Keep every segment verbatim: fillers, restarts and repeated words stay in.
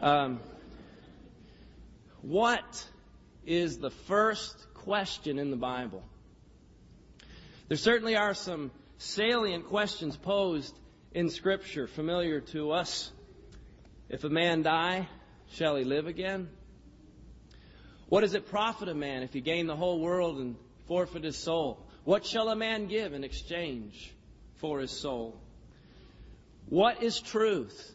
Um, what is the first question in the Bible? There certainly are some salient questions posed in Scripture, familiar to us. If a man die, shall he live again? What does it profit a man if he gain the whole world and forfeit his soul? What shall a man give in exchange for his soul? What is truth?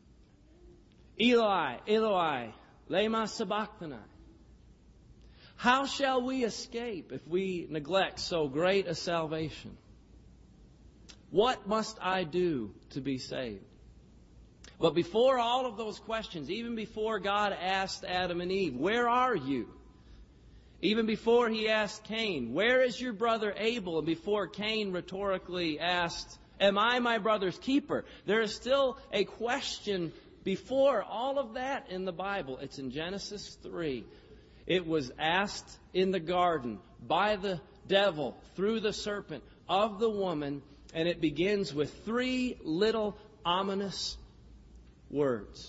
Eloi, Eloi, lema sabachthani. How shall we escape if we neglect so great a salvation? What must I do to be saved? But before all of those questions, even before God asked Adam and Eve, where are you? Even before He asked Cain, where is your brother Abel? And before Cain rhetorically asked, am I my brother's keeper? There is still a question before all of that in the Bible. It's in Genesis three. It was asked in the garden by the devil through the serpent of the woman, and it begins with three little ominous words.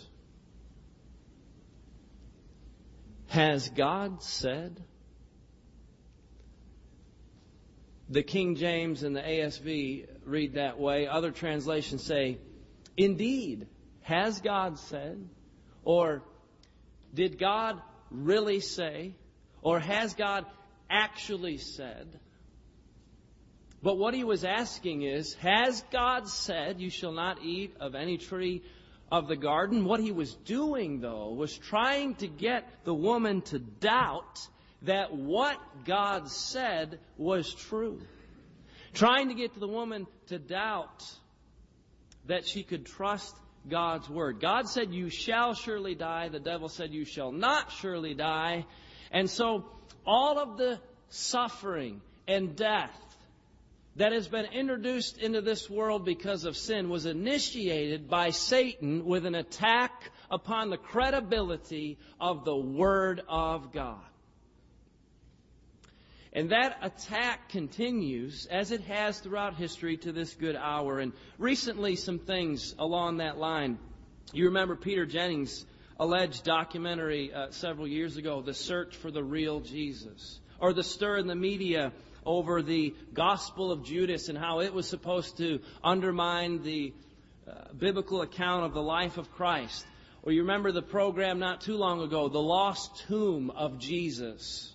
Has God said? The King James and the A S V read that way. Other translations say, indeed, has God said? Or did God really say? Or has God actually said? But what he was asking is, has God said, you shall not eat of any tree of the garden? What he was doing, though, was trying to get the woman to doubt that what God said was true. Trying to get the woman to doubt that she could trust God's word. God said, you shall surely die. The devil said, you shall not surely die. And so all of the suffering and death that has been introduced into this world because of sin was initiated by Satan with an attack upon the credibility of the Word of God. And that attack continues, as it has throughout history, to this good hour. And recently, some things along that line. You remember Peter Jennings' alleged documentary uh, several years ago, The Search for the Real Jesus. Or the stir in the media over the Gospel of Judas and how it was supposed to undermine the uh, biblical account of the life of Christ. Or you remember the program not too long ago, The Lost Tomb of Jesus.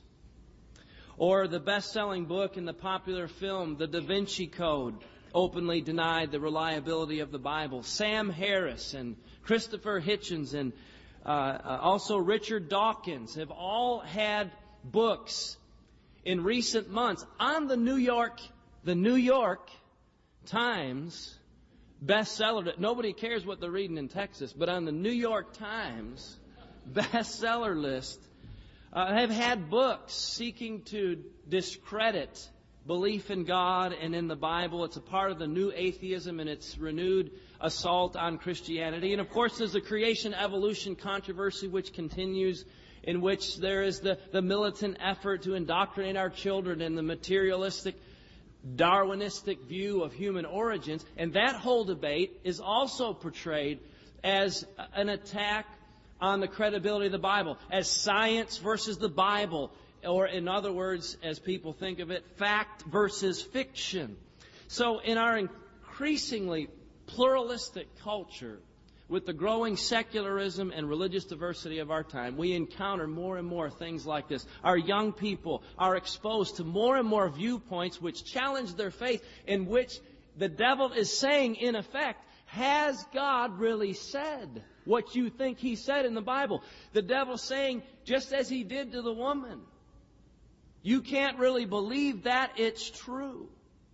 Or the best-selling book and the popular film, The Da Vinci Code, openly denied the reliability of the Bible. Sam Harris and Christopher Hitchens and uh, uh, also Richard Dawkins have all had books in recent months on the New York, the New York Times bestseller. Nobody cares what they're reading in Texas, but on the New York Times bestseller list, uh, have had books seeking to discredit belief in God and in the Bible. It's a part of the new atheism and its renewed assault on Christianity. And of course, there's the creation-evolution controversy which continues, in which there is the, the militant effort to indoctrinate our children in the materialistic, Darwinistic view of human origins. And that whole debate is also portrayed as an attack on the credibility of the Bible, as science versus the Bible, or in other words, as people think of it, fact versus fiction. So in our increasingly pluralistic culture, with the growing secularism and religious diversity of our time, we encounter more and more things like this. Our young people are exposed to more and more viewpoints which challenge their faith, in which the devil is saying, in effect, has God really said what you think He said in the Bible? The devil saying, just as he did to the woman, you can't really believe that it's true.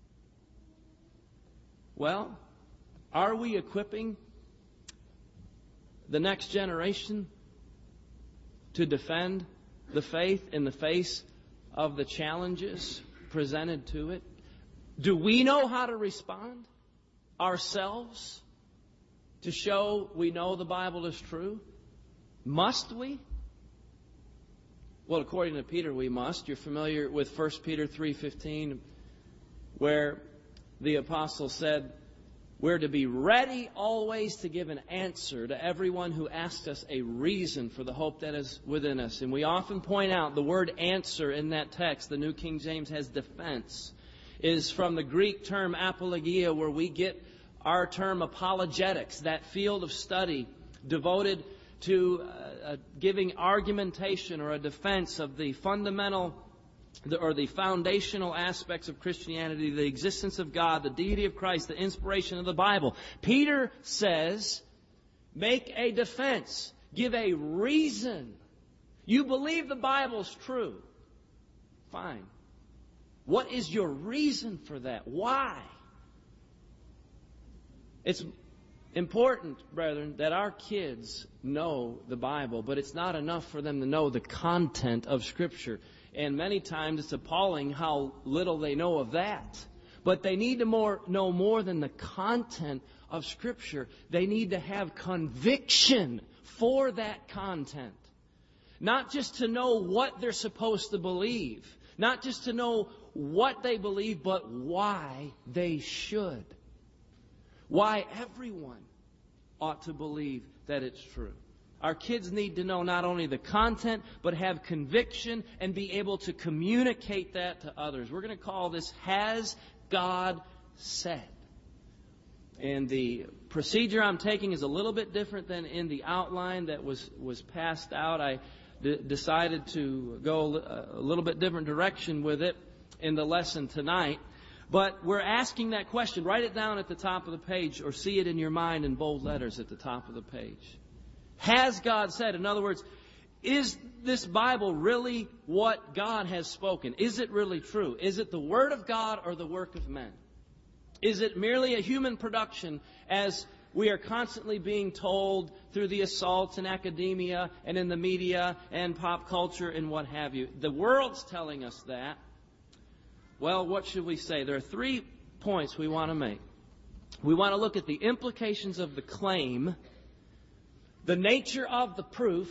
Well, are we equipping the next generation to defend the faith in the face of the challenges presented to it? Do we know how to respond ourselves to show we know the Bible is true? Must we? Well, according to Peter, we must. You're familiar with First Peter three fifteen, where the apostle said, We're to be ready always to give an answer to everyone who asks us a reason for the hope that is within us. And we often point out the word answer in that text, the New King James has defense, is from the Greek term apologia, where we get our term apologetics, that field of study devoted to uh, uh, giving argumentation or a defense of the fundamental The, or the foundational aspects of Christianity, the existence of God, the deity of Christ, the inspiration of the Bible. Peter says, make a defense. Give a reason. You believe the Bible's true. Fine. What is your reason for that? Why? It's important, brethren, that our kids know the Bible, but it's not enough for them to know the content of Scripture. And many times it's appalling how little they know of that. But they need to more, know more than the content of Scripture. They need to have conviction for that content. Not just to know what they're supposed to believe. Not just to know what they believe, but why they should. Why everyone ought to believe that it's true. Our kids need to know not only the content, but have conviction and be able to communicate that to others. We're going to call this Has God Said? And the procedure I'm taking is a little bit different than in the outline that was, was passed out. I d- decided to go a little bit different direction with it in the lesson tonight. But we're asking that question. Write it down at the top of the page, or see it in your mind in bold letters at the top of the page. Has God said? In other words, is this Bible really what God has spoken? Is it really true? Is it the Word of God or the work of men? Is it merely a human production, as we are constantly being told through the assaults in academia and in the media and pop culture and what have you? The world's telling us that. Well, what should we say? There are three points we want to make. We want to look at the implications of the claim, the nature of the proof,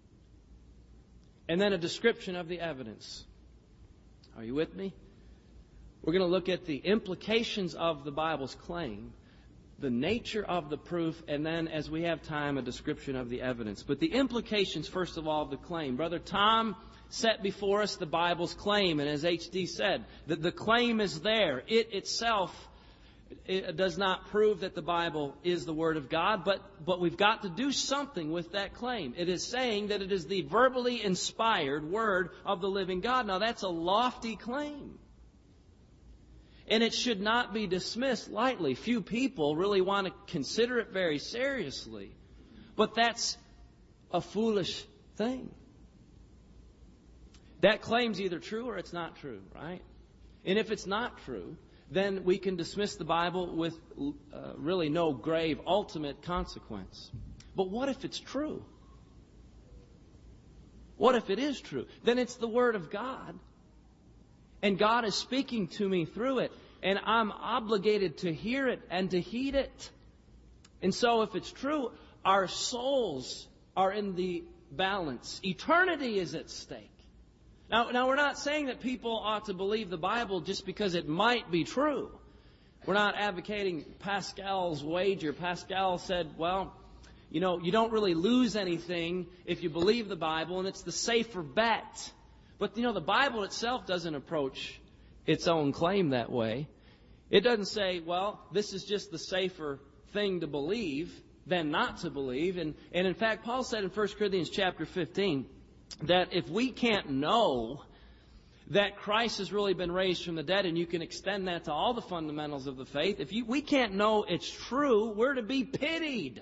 and then a description of the evidence. Are you with me? We're going to look at the implications of the Bible's claim, the nature of the proof, and then, as we have time, a description of the evidence. But the implications, first of all, of the claim. Brother Tom set before us the Bible's claim, and as H D said, that the claim is there. It itself it does not prove that the Bible is the Word of God, but, but we've got to do something with that claim. It is saying that it is the verbally inspired Word of the living God. Now, that's a lofty claim. And it should not be dismissed lightly. Few people really want to consider it very seriously. But that's a foolish thing. That claim's either true or it's not true, right? And if it's not true, then we can dismiss the Bible with uh, really no grave ultimate consequence. But what if it's true? What if it is true? Then it's the Word of God. And God is speaking to me through it. And I'm obligated to hear it and to heed it. And so if it's true, our souls are in the balance. Eternity is at stake. Now, now, we're not saying that people ought to believe the Bible just because it might be true. We're not advocating Pascal's wager. Pascal said, well, you know, you don't really lose anything if you believe the Bible, and it's the safer bet. But, you know, the Bible itself doesn't approach its own claim that way. It doesn't say, well, this is just the safer thing to believe than not to believe. And, and in fact, Paul said in First Corinthians chapter fifteen, that if we can't know that Christ has really been raised from the dead, and you can extend that to all the fundamentals of the faith, if you, we can't know it's true, we're to be pitied.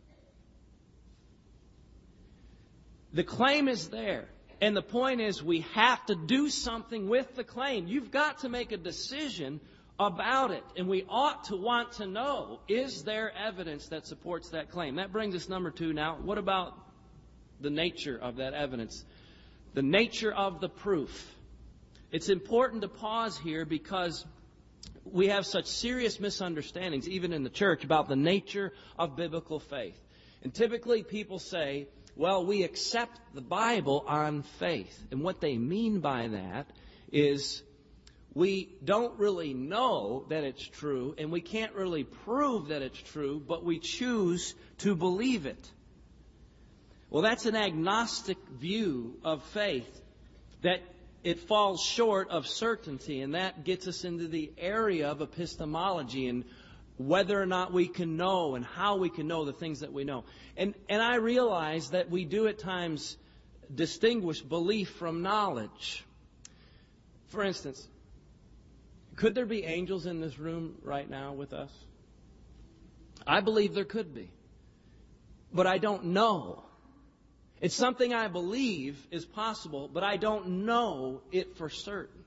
The claim is there. And the point is, we have to do something with the claim. You've got to make a decision about it. And we ought to want to know, is there evidence that supports that claim? That brings us number two now. What about the nature of that evidence? The nature of the proof. It's important to pause here because we have such serious misunderstandings, even in the church, about the nature of biblical faith. And typically people say, well, we accept the Bible on faith. And what they mean by that is we don't really know that it's true, and we can't really prove that it's true, but we choose to believe it. Well, that's an agnostic view of faith, that it falls short of certainty, and that gets us into the area of epistemology and whether or not we can know and how we can know the things that we know. And, and I realize that we do at times distinguish belief from knowledge. For instance, could there be angels in this room right now with us? I believe there could be. But I don't know. It's something I believe is possible, but I don't know it for certain.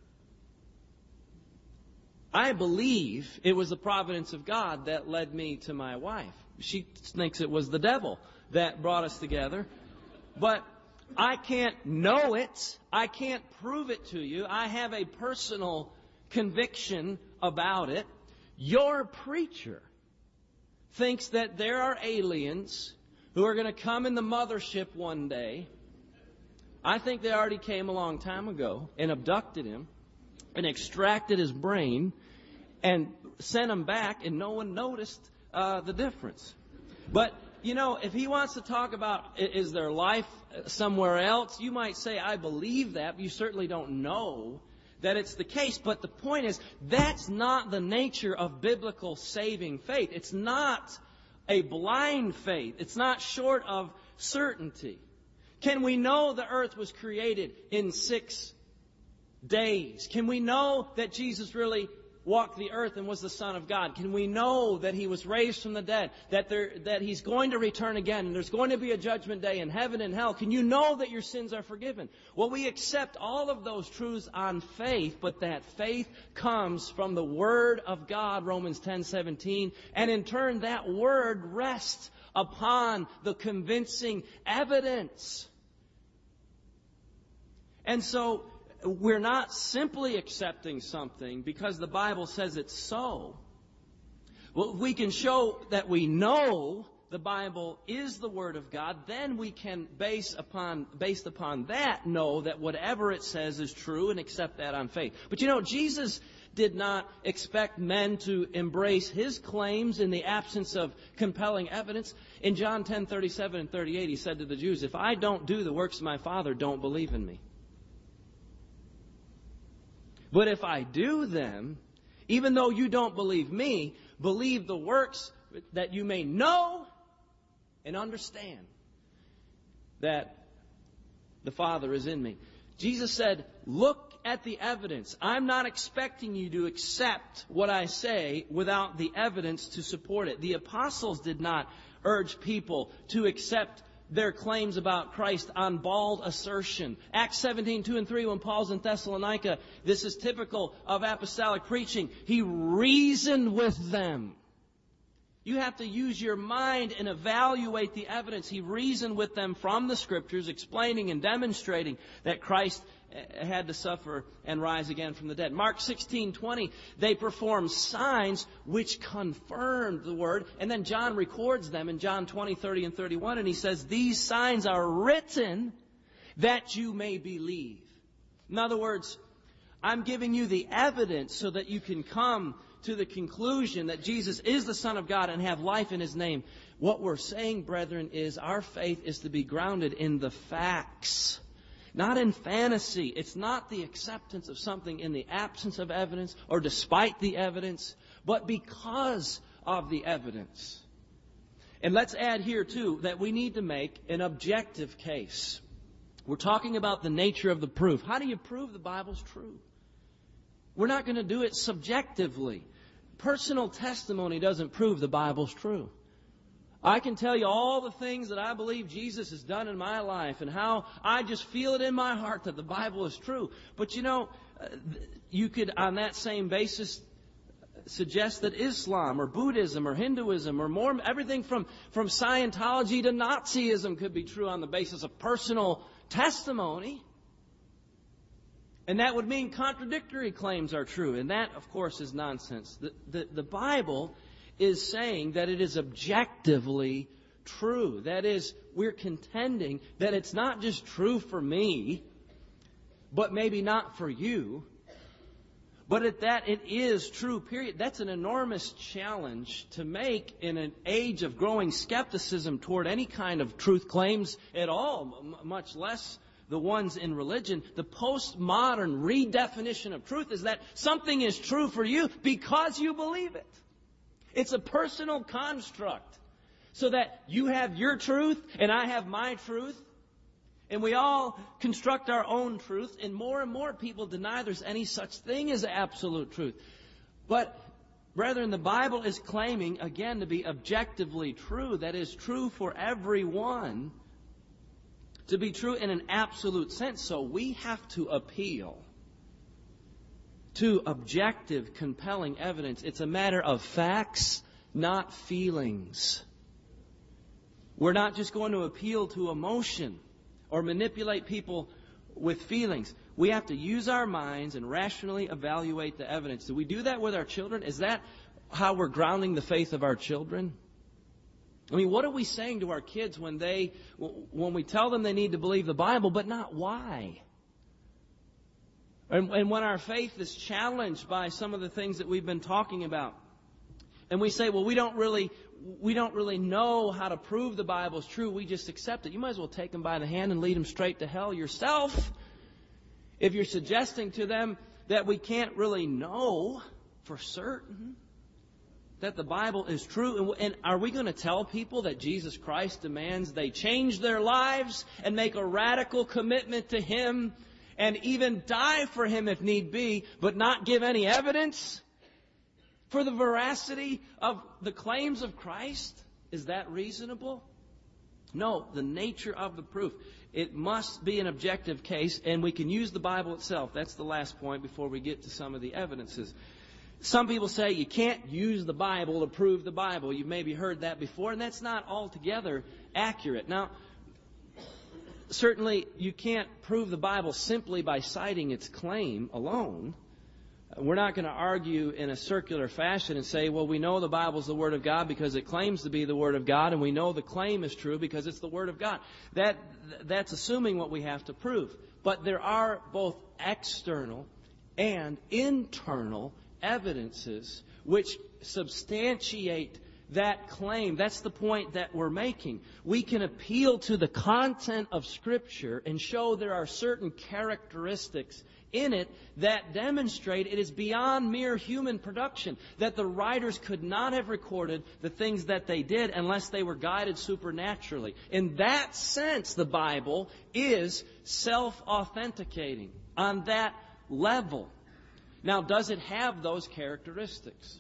I believe it was the providence of God that led me to my wife. She thinks it was the devil that brought us together. But I can't know it. I can't prove it to you. I have a personal conviction about it. Your preacher thinks that there are aliens who are going to come in the mothership one day. I think they already came a long time ago and abducted him and extracted his brain and sent him back, and no one noticed uh, the difference. But, you know, if he wants to talk about is there life somewhere else, you might say, I believe that, but you certainly don't know that it's the case. But the point is, that's not the nature of biblical saving faith. It's not a blind faith. It's not short of certainty. Can we know the earth was created in six days? Can we know that Jesus really walked the earth and was the Son of God? Can we know that He was raised from the dead, that there, that He's going to return again, and there's going to be a judgment day in heaven and hell? Can you know that your sins are forgiven? Well, we accept all of those truths on faith, but that faith comes from the Word of God, Romans ten seventeen, and in turn that Word rests upon the convincing evidence. And so we're not simply accepting something because the Bible says it's so. Well, if we can show that we know the Bible is the Word of God, then we can base upon, based upon that, know that whatever it says is true and accept that on faith. But you know, Jesus did not expect men to embrace His claims in the absence of compelling evidence. In John ten thirty-seven and thirty-eight, He said to the Jews, if I don't do the works of my Father, don't believe in me. But if I do them, even though you don't believe me, believe the works that you may know and understand that the Father is in me. Jesus said, look at the evidence. I'm not expecting you to accept what I say without the evidence to support it. The apostles did not urge people to accept their claims about Christ on bald assertion. Acts seventeen, two and three, when Paul's in Thessalonica, this is typical of apostolic preaching. He reasoned with them. You have to use your mind and evaluate the evidence. He reasoned with them from the Scriptures, explaining and demonstrating that Christ had to suffer and rise again from the dead. Mark sixteen twenty, they performed signs which confirmed the word. And then John records them in John twenty, thirty, and thirty-one. And he says, these signs are written that you may believe. In other words, I'm giving you the evidence so that you can come to the conclusion that Jesus is the Son of God and have life in His name. What we're saying, brethren, is our faith is to be grounded in the facts. Not in fantasy. It's not the acceptance of something in the absence of evidence or despite the evidence, but because of the evidence. And let's add here, too, that we need to make an objective case. We're talking about the nature of the proof. How do you prove the Bible's true? We're not going to do it subjectively. Personal testimony doesn't prove the Bible's true. I can tell you all the things that I believe Jesus has done in my life and how I just feel it in my heart that the Bible is true. But you know, you could on that same basis suggest that Islam or Buddhism or Hinduism or more, everything from, from Scientology to Nazism could be true on the basis of personal testimony. And that would mean contradictory claims are true. And that, of course, is nonsense. The, the, the Bible is saying that it is objectively true. That is, we're contending that it's not just true for me, but maybe not for you, But at that, it is true, period. That's an enormous challenge to make in an age of growing skepticism toward any kind of truth claims at all, m- much less the ones in religion. The postmodern redefinition of truth is that something is true for you because you believe it. It's a personal construct, so that you have your truth and I have my truth. And we all construct our own truth, and more and more people deny there's any such thing as absolute truth. But, brethren, the Bible is claiming, again, to be objectively true. That is true for everyone, to be true in an absolute sense. So we have to appeal to objective, compelling evidence. It's a matter of facts, not feelings. We're not just going to appeal to emotion or manipulate people with feelings. We have to use our minds and rationally evaluate the evidence. Do we do that with our children? Is that how we're grounding the faith of our children? I mean, what are we saying to our kids when they, when we tell them they need to believe the Bible, but not why? And, and when our faith is challenged by some of the things that we've been talking about, and we say, well, we don't really, we don't really know how to prove the Bible's true. We just accept it. You might as well take them by the hand and lead them straight to hell yourself. If you're suggesting to them that we can't really know for certain that the Bible is true, and, and are we going to tell people that Jesus Christ demands they change their lives and make a radical commitment to Him and even die for Him if need be, but not give any evidence for the veracity of the claims of Christ? Is that reasonable? No, the nature of the proof. It must be an objective case, and we can use the Bible itself. That's the last point before we get to some of the evidences. Some people say you can't use the Bible to prove the Bible. You've maybe heard that before, and that's not altogether accurate. Now, certainly you can't prove the Bible simply by citing its claim alone. We're not going to argue in a circular fashion and say, well, we know the Bible's the Word of God because it claims to be the Word of God, and we know the claim is true because it's the Word of God. That, that's assuming what we have to prove. But there are both external and internal evidences which substantiate that claim. That's the point that we're making. We can appeal to the content of Scripture and show there are certain characteristics in it that demonstrate it is beyond mere human production, that the writers could not have recorded the things that they did unless they were guided supernaturally. In that sense, the Bible is self-authenticating on that level. Now, does it have those characteristics?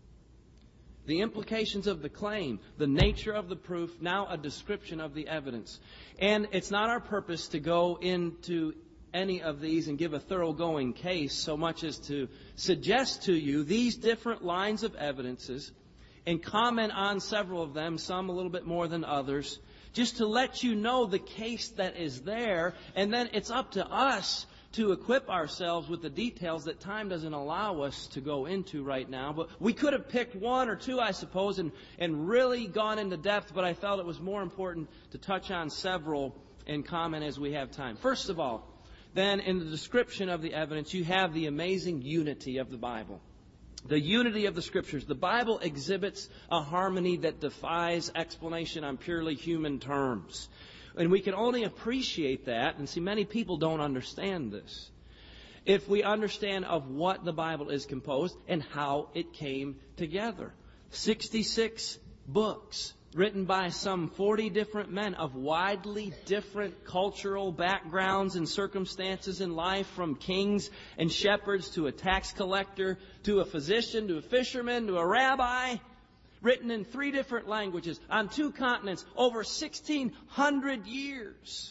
The implications of the claim, the nature of the proof, now a description of the evidence. And it's not our purpose to go into any of these and give a thoroughgoing case so much as to suggest to you these different lines of evidences and comment on several of them, some a little bit more than others, just to let you know the case that is there, and then it's up to us to equip ourselves with the details that time doesn't allow us to go into right now. But we could have picked one or two, I suppose, and, and really gone into depth, but I felt it was more important to touch on several and comment as we have time. First of all, then in the description of the evidence, you have the amazing unity of the Bible. The unity of the Scriptures. The Bible exhibits a harmony that defies explanation on purely human terms. And we can only appreciate that, and see, many people don't understand this, if we understand of what the Bible is composed and how it came together. sixty-six books written by some forty different men of widely different cultural backgrounds and circumstances in life, from kings and shepherds to a tax collector to a physician to a fisherman to a rabbi, written in three different languages on two continents over sixteen hundred years.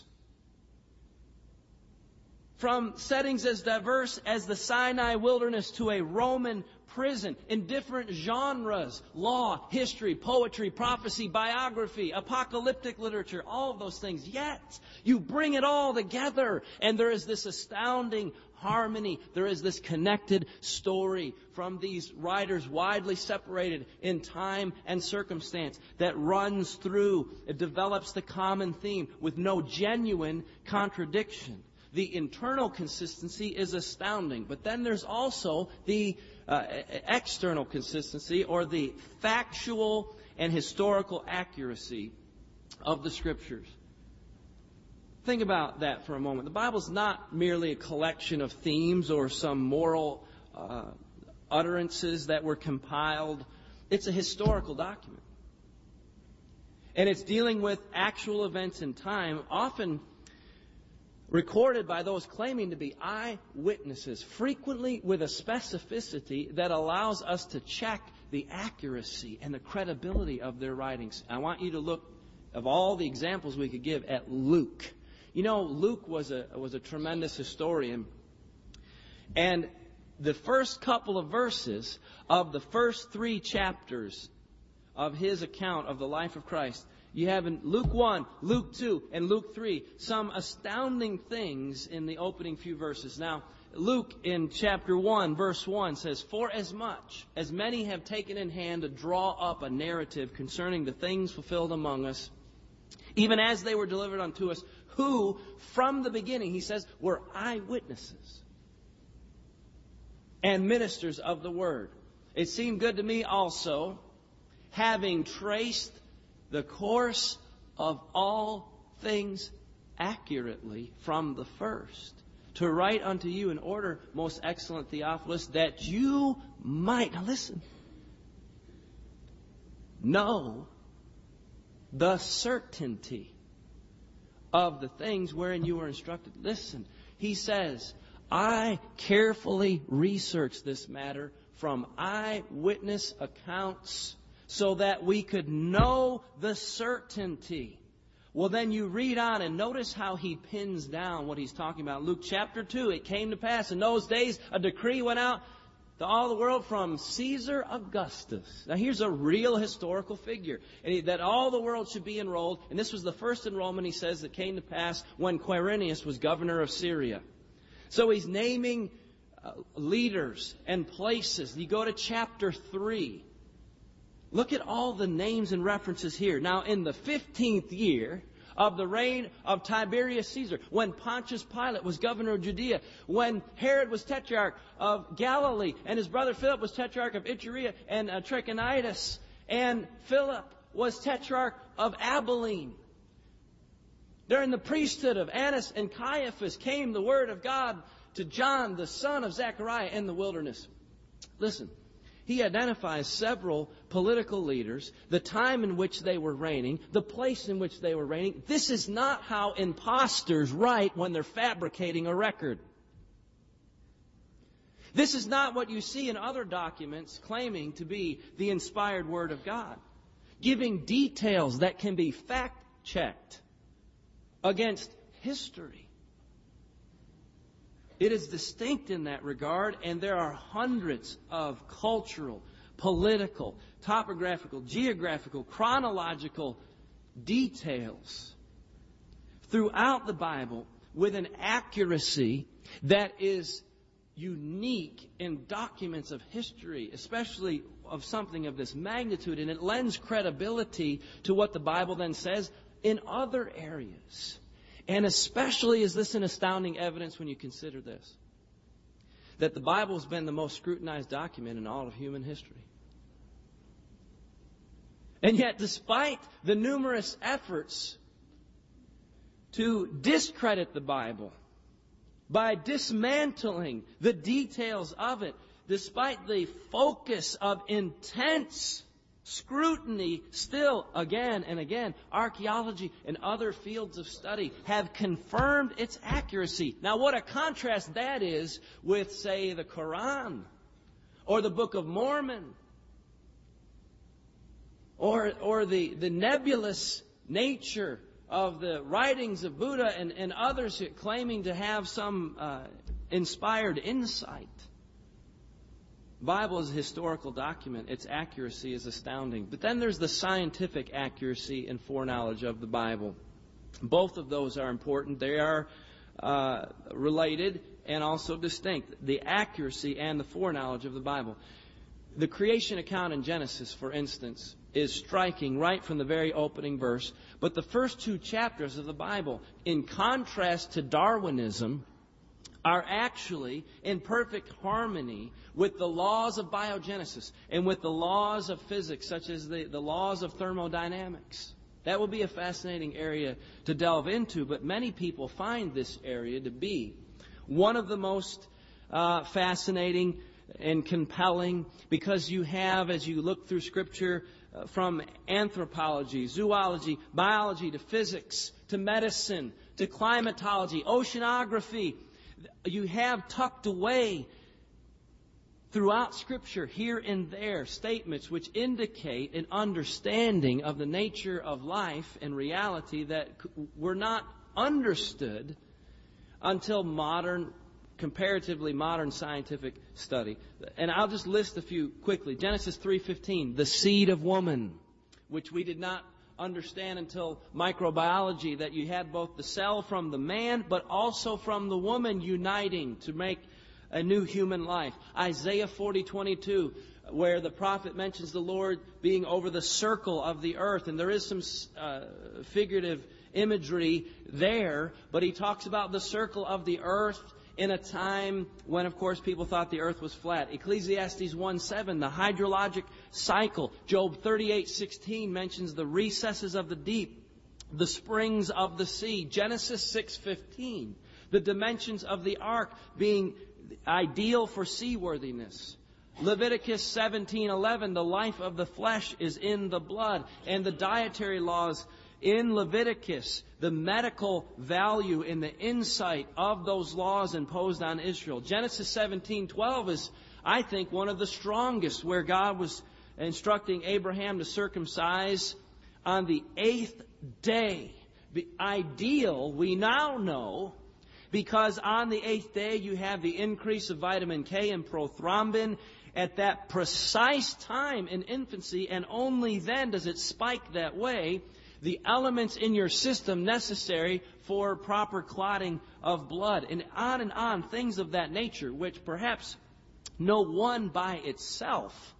From settings as diverse as the Sinai wilderness to a Roman prison, in different genres: law, history, poetry, prophecy, biography, apocalyptic literature, all of those things. Yet, you bring it all together, and there is this astounding harmony. There is this connected story from these writers, widely separated in time and circumstance, that runs through, it develops the common theme with no genuine contradiction. The internal consistency is astounding. But then there's also the uh, external consistency, or the factual and historical accuracy of the Scriptures. Think about that for a moment. The Bible's not merely a collection of themes or some moral uh, utterances that were compiled. It's a historical document. And it's dealing with actual events in time, often recorded by those claiming to be eyewitnesses, frequently with a specificity that allows us to check the accuracy and the credibility of their writings. I want you to look, of all the examples we could give, at Luke. You know, Luke was a was a tremendous historian. And the first couple of verses of the first three chapters of his account of the life of Christ, you have in Luke one, Luke two, and Luke three, some astounding things in the opening few verses. Now, Luke in chapter one, verse one says, "For as much as many have taken in hand to draw up a narrative concerning the things fulfilled among us, even as they were delivered unto us, who from the beginning," he says, "were eyewitnesses and ministers of the word. It seemed good to me also, having traced the course of all things accurately from the first, to write unto you in order, most excellent Theophilus, that you might," now listen, "know the certainty of the things wherein you were instructed." Listen, he says, I carefully researched this matter from eyewitness accounts so that we could know the certainty. Well, then you read on and notice how he pins down what he's talking about. Luke chapter two, "It came to pass in those days a decree went out to all the world from Caesar Augustus." Now here's a real historical figure. And he, that all the world should be enrolled. And this was the first enrollment, he says, that came to pass when Quirinius was governor of Syria. So he's naming uh, leaders and places. You go to chapter three. Look at all the names and references here. Now, in the fifteenth year of the reign of Tiberius Caesar, when Pontius Pilate was governor of Judea, when Herod was tetrarch of Galilee, and his brother Philip was tetrarch of Iturea and uh, Trachonitis, and Philip was tetrarch of Abilene. During the priesthood of Annas and Caiaphas came the word of God to John, the son of Zechariah, in the wilderness. Listen, he identifies several political leaders, the time in which they were reigning, the place in which they were reigning. This is not how imposters write when they're fabricating a record. This is not what you see in other documents claiming to be the inspired Word of God, giving details that can be fact-checked against history. It is distinct in that regard, and there are hundreds of cultural, political, topographical, geographical, chronological details throughout the Bible with an accuracy that is unique in documents of history, especially of something of this magnitude, and it lends credibility to what the Bible then says in other areas. And especially is this an astounding evidence when you consider this, that the Bible has been the most scrutinized document in all of human history. And yet, despite the numerous efforts to discredit the Bible by dismantling the details of it, despite the focus of intense scrutiny, still again and again, archaeology and other fields of study have confirmed its accuracy. Now, what a contrast that is with, say, the Quran or the Book of Mormon or, or the, the nebulous nature of the writings of Buddha and, and others claiming to have some uh, inspired insight. The Bible is a historical document. Its accuracy is astounding. But then there's the scientific accuracy and foreknowledge of the Bible. Both of those are important. They are uh, related and also distinct. The accuracy and the foreknowledge of the Bible. The creation account in Genesis, for instance, is striking right from the very opening verse. But the first two chapters of the Bible, in contrast to Darwinism, are actually in perfect harmony with the laws of biogenesis and with the laws of physics, such as the, the laws of thermodynamics. That will be a fascinating area to delve into, but many people find this area to be one of the most uh, fascinating and compelling, because you have, as you look through Scripture, uh, from anthropology, zoology, biology, to physics, to medicine, to climatology, oceanography, you have tucked away throughout Scripture, here and there, statements which indicate an understanding of the nature of life and reality that were not understood until modern, comparatively modern scientific study. And I'll just list a few quickly. Genesis three fifteen, the seed of woman, which we did not understand until microbiology, that you had both the cell from the man but also from the woman uniting to make a new human life. Isaiah forty twenty-two, where the prophet mentions the Lord being over the circle of the earth. And there is some uh, figurative imagery there, but he talks about the circle of the earth in a time when, of course, people thought the earth was flat. Ecclesiastes one seven, the hydrologic cycle. Job thirty-eight sixteen mentions the recesses of the deep, the springs of the sea. Genesis six fifteen, the dimensions of the ark being ideal for seaworthiness. Leviticus seventeen eleven, the life of the flesh is in the blood. And the dietary laws in Leviticus, the medical value and the insight of those laws imposed on Israel. Genesis seventeen twelve is, I think, one of the strongest, where God was instructing Abraham to circumcise on the eighth day. The ideal, we now know, because on the eighth day you have the increase of vitamin K and prothrombin at that precise time in infancy, and only then does it spike that way, the elements in your system necessary for proper clotting of blood. And on and on, things of that nature, which perhaps no one by itself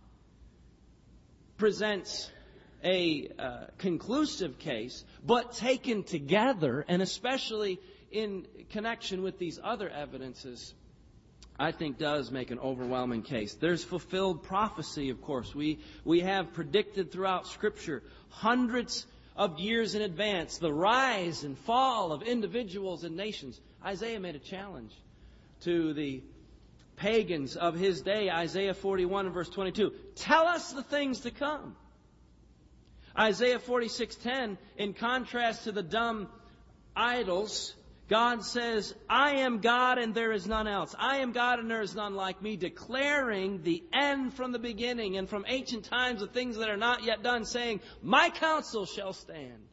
presents a uh, conclusive case, but taken together, and especially in connection with these other evidences, I think does make an overwhelming case. There's fulfilled prophecy, of course. We, we have predicted throughout Scripture hundreds of years in advance the rise and fall of individuals and nations. Isaiah made a challenge to the pagans of his day. Isaiah forty-one and verse twenty-two. Tell us the things to come. Isaiah forty-six ten, in contrast to the dumb idols, God says, I am God and there is none else. I am God and there is none like me, declaring the end from the beginning and from ancient times of things that are not yet done, saying, my counsel shall stand.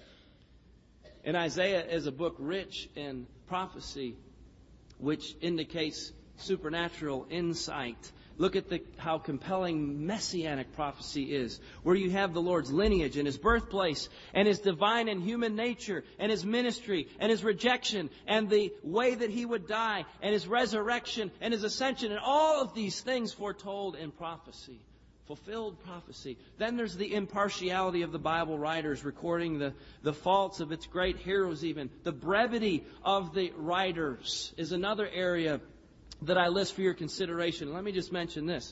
And Isaiah is a book rich in prophecy, which indicates supernatural insight. Look at the, how compelling messianic prophecy is, where you have the Lord's lineage and His birthplace and His divine and human nature and His ministry and His rejection and the way that He would die and His resurrection and His ascension, and all of these things foretold in prophecy, fulfilled prophecy. Then there's the impartiality of the Bible writers, recording the, the faults of its great heroes even. The brevity of the writers is another area that I list for your consideration. Let me just mention this.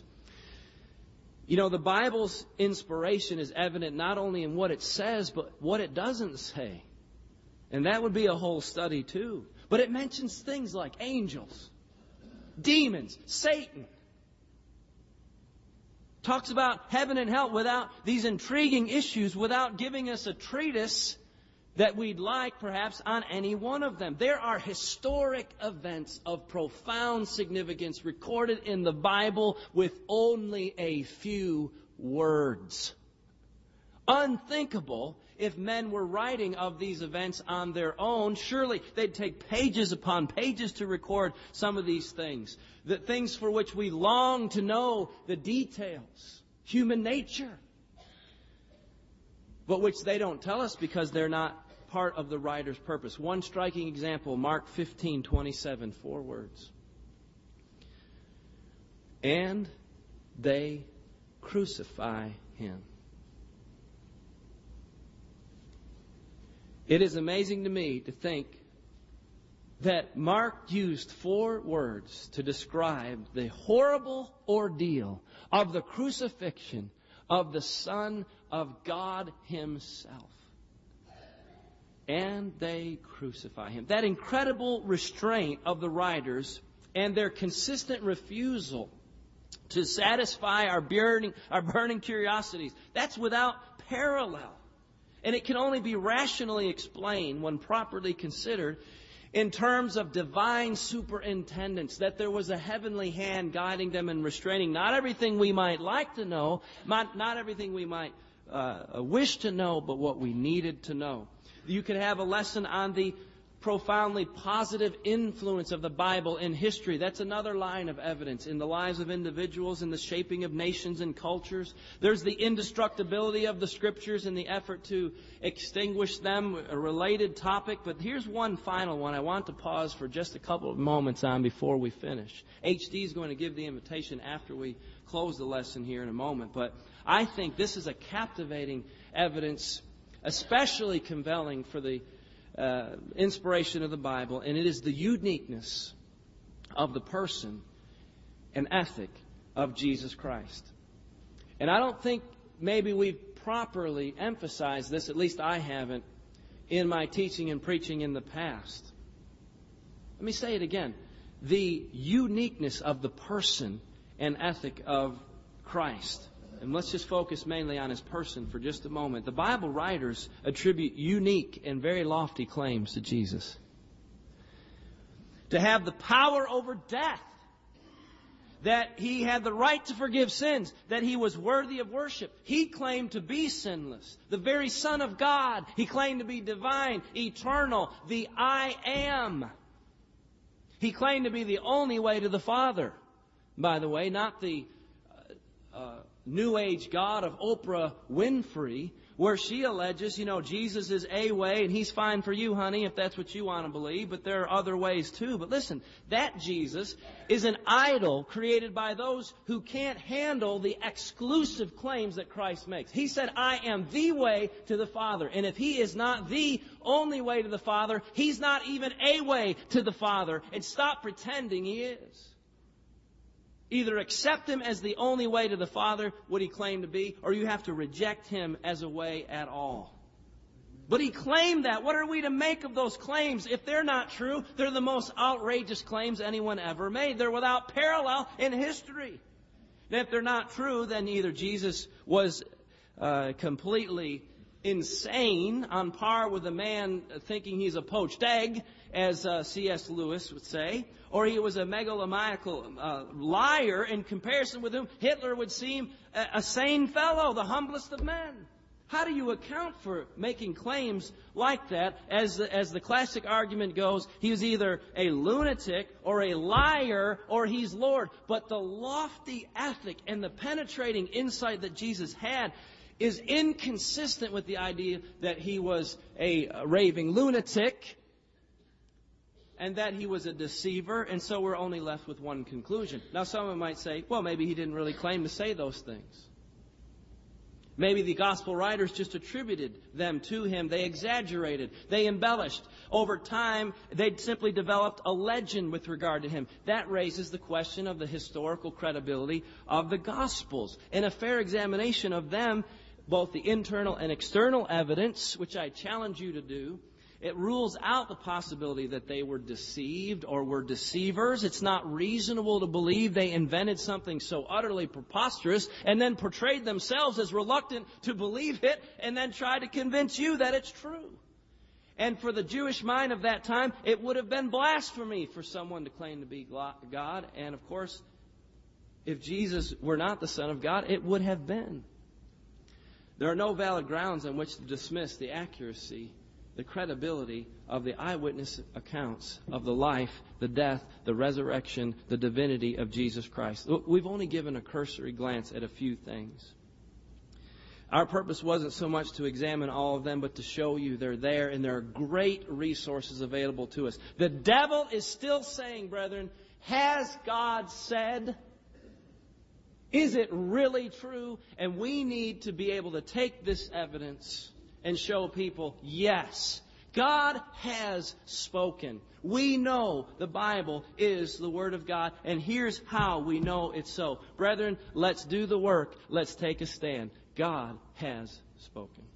You know, the Bible's inspiration is evident not only in what it says, but what it doesn't say. And that would be a whole study too. But it mentions things like angels, demons, Satan. Talks about heaven and hell without these intriguing issues, without giving us a treatise that we'd like, perhaps, on any one of them. There are historic events of profound significance recorded in the Bible with only a few words. Unthinkable if men were writing of these events on their own. Surely they'd take pages upon pages to record some of these things. The things for which we long to know the details. Human nature. But which they don't tell us because they're not part of the writer's purpose. One striking example, Mark fifteen twenty-seven, four words. And they crucify him. It is amazing to me to think that Mark used four words to describe the horrible ordeal of the crucifixion of the Son of God himself. And they crucify him. That incredible restraint of the writers and their consistent refusal to satisfy our burning, our burning curiosities, that's without parallel. And it can only be rationally explained when properly considered in terms of divine superintendence, that there was a heavenly hand guiding them and restraining not everything we might like to know, not, not everything we might uh, wish to know, but what we needed to know. You could have a lesson on the profoundly positive influence of the Bible in history. That's another line of evidence in the lives of individuals, in the shaping of nations and cultures. There's the indestructibility of the Scriptures and the effort to extinguish them, a related topic. But here's one final one I want to pause for just a couple of moments on before we finish. H D is going to give the invitation after we close the lesson here in a moment. But I think this is a captivating evidence, especially compelling for the Uh, inspiration of the Bible, and it is the uniqueness of the person and ethic of Jesus Christ. And I don't think maybe we've properly emphasized this, at least I haven't, in my teaching and preaching in the past. Let me say it again. The uniqueness of the person and ethic of Christ. And let's just focus mainly on his person for just a moment. The Bible writers attribute unique and very lofty claims to Jesus. To have the power over death. That he had the right to forgive sins. That he was worthy of worship. He claimed to be sinless. The very Son of God. He claimed to be divine, eternal, the I am. He claimed to be the only way to the Father. By the way, not the Uh, uh, New Age God of Oprah Winfrey, where she alleges, you know, Jesus is a way and he's fine for you, honey, if that's what you want to believe, but there are other ways too. But listen, that Jesus is an idol created by those who can't handle the exclusive claims that Christ makes. He said, I am the way to the Father. And if he is not the only way to the Father, he's not even a way to the Father. And stop pretending he is. Either accept him as the only way to the Father, what he claimed to be, or you have to reject him as a way at all. But he claimed that. What are we to make of those claims? If they're not true, they're the most outrageous claims anyone ever made. They're without parallel in history. And if they're not true, then either Jesus was uh, completely insane, on par with a man thinking he's a poached egg, as uh, C S Lewis would say, or he was a megalomaniacal uh, liar in comparison with whom Hitler would seem a, a sane fellow, the humblest of men. How do you account for making claims like that? As the, as the classic argument goes, he was either a lunatic or a liar or he's Lord. But the lofty ethic and the penetrating insight that Jesus had is inconsistent with the idea that he was a raving lunatic and that he was a deceiver, and so we're only left with one conclusion. Now, someone might say, well, maybe he didn't really claim to say those things. Maybe the gospel writers just attributed them to him. They exaggerated. They embellished. Over time, they'd simply developed a legend with regard to him. That raises the question of the historical credibility of the Gospels. And a fair examination of them, both the internal and external evidence, which I challenge you to do, it rules out the possibility that they were deceived or were deceivers. It's not reasonable to believe they invented something so utterly preposterous and then portrayed themselves as reluctant to believe it and then tried to convince you that it's true. And for the Jewish mind of that time, it would have been blasphemy for someone to claim to be God. And of course, if Jesus were not the Son of God, it would have been. There are no valid grounds on which to dismiss the accuracy, the credibility of the eyewitness accounts of the life, the death, the resurrection, the divinity of Jesus Christ. We've only given a cursory glance at a few things. Our purpose wasn't so much to examine all of them, but to show you they're there, and there are great resources available to us. The devil is still saying, brethren, has God said? Is it really true? And we need to be able to take this evidence and show people, yes, God has spoken. We know the Bible is the Word of God, and here's how we know it's so. Brethren, let's do the work. Let's take a stand. God has spoken.